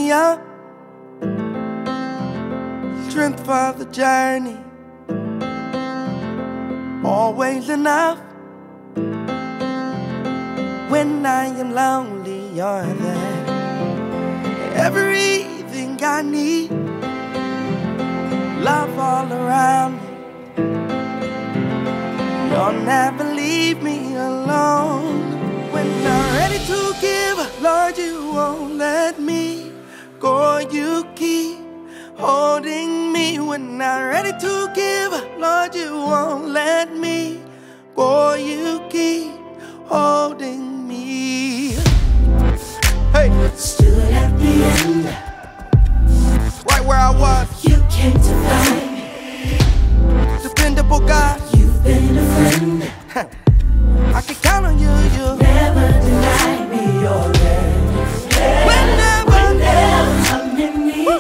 me up, strength for the journey, always enough. When I am lonely, you're there. Everything I need, love all around me. You'll never leave me alone. When I'm ready to give, Lord, you won't let me go. You keep holding me. When I'm ready to give, Lord, you won't let me go. You keep holding me. Hey, stood at the end, right where I was. you came to find me. Dependable God, You've been a friend, I can count on you. You never denied me your love. whenever I'm in need,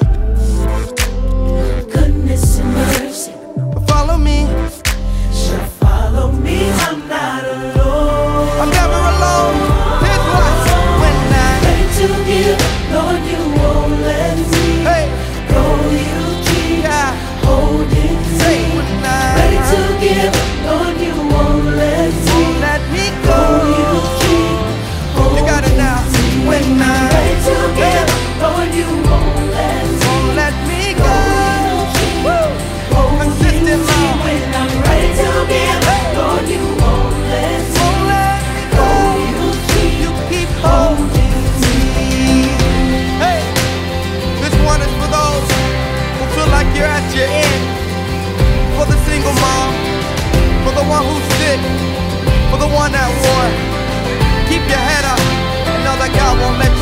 goodness and mercy follow me. shall follow me. I'm not alone. I'm never alone. Here's what. When I'm Ready to give, Lord, you won't let me hey, go. You keep yeah, holding say me. when I'm Ready to give, Lord, you won't let me let me go. go. You keep holding You got it now. When I'm ready to give, Lord, you won't let me won't let me go. Woo. Consistent love. when I'm ready to give, Lord, you won't let me Won't let me go. go. You keep holding me. Hey, this one is for those who feel like you're at your end. For the single mom, for the one who's sick, for the one at war. Keep your head up and know that God won't let